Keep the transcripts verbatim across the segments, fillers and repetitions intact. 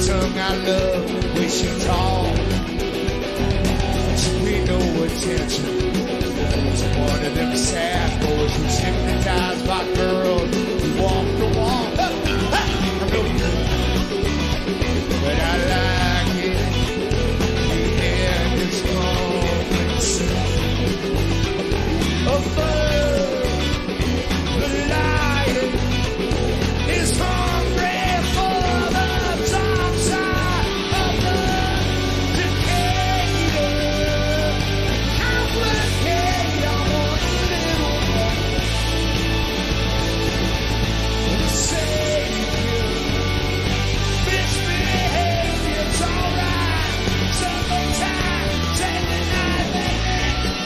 tongue I love the way she talks. She paid no attention to one of them sad boys who's hypnotized by girls who walk the walk. But I like it. The end is coming soon. Above the lion is hungry for the top side of the Decatur. Complicate, I want a little more. Savior, misbehavior, it's alright. Summertime, take the night, baby.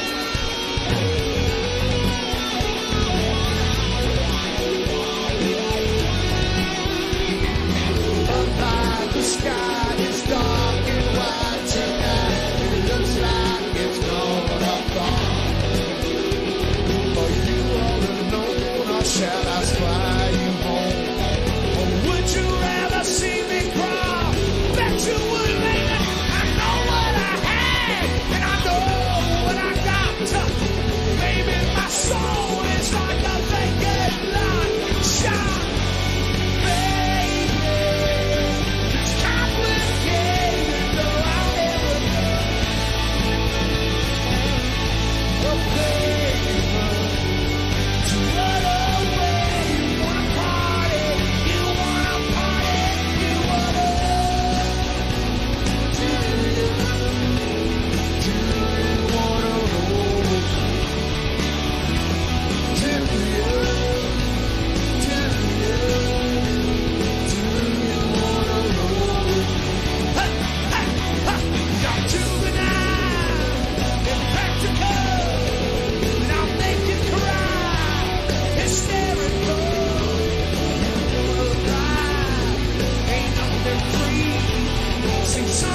Above the sky is dark and white tonight. It looks like it's gonna fall. Are you all alone, or shall I spy you home? Or would you rather see me crawl? Bet you would, baby. I know what I had, and I know what I got. Baby, my soul is like a vacant lot. Shot, baby. It's complicated, though I'll never know. Oh, baby, to run away, you wanna party, you wanna party, you wanna. Do you, do you wanna roll? Do you, do you, do you wanna roll? Ha, ha, ha. You're juvenile, impractical, and I'll make you cry. Hysterical, you wanna ride, ain't nothing free. See,